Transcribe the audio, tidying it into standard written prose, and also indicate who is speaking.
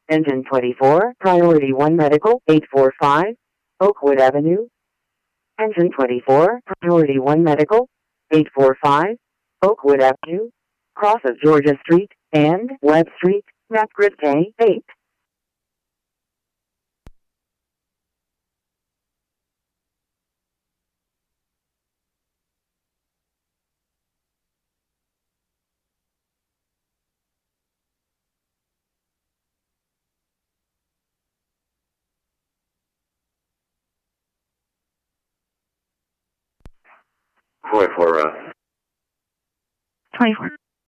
Speaker 1: Engine 24, Priority 1 Medical, 845, Oakwood Avenue. Engine 24, Priority 1 Medical, 845, Oakwood Avenue. Cross of Georgia Street and Webb Street, Rapgrid K8.
Speaker 2: For 24.